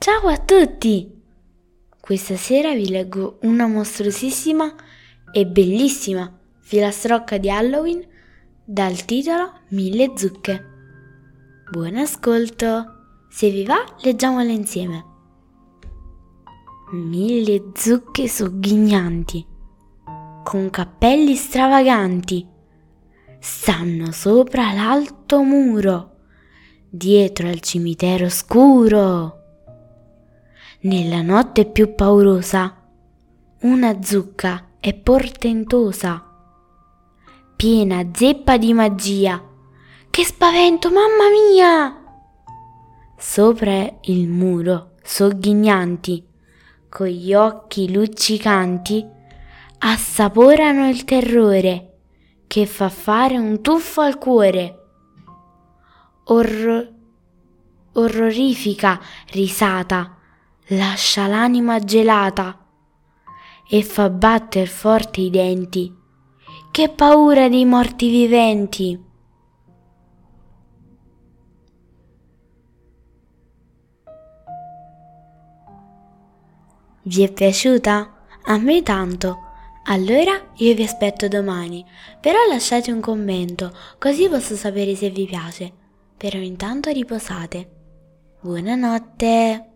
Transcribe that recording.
Ciao a tutti! Questa sera vi leggo una mostruosissima e bellissima filastrocca di Halloween dal titolo 1000 zucche. Buon ascolto! Se vi va, leggiamola insieme. 1000 zucche sogghignanti, con cappelli stravaganti, stanno sopra l'alto muro, dietro al cimitero scuro. Nella notte più paurosa, una zucca è portentosa, piena zeppa di magia. Che spavento, mamma mia! Sopra il muro, sogghignanti, con gli occhi luccicanti, assaporano il terrore che fa fare un tuffo al cuore. Orrorifica risata lascia l'anima gelata e fa batter forte i denti. Che paura dei morti viventi! Vi è piaciuta? A me tanto! Allora io vi aspetto domani, però lasciate un commento, così posso sapere se vi piace. Però intanto riposate. Buonanotte!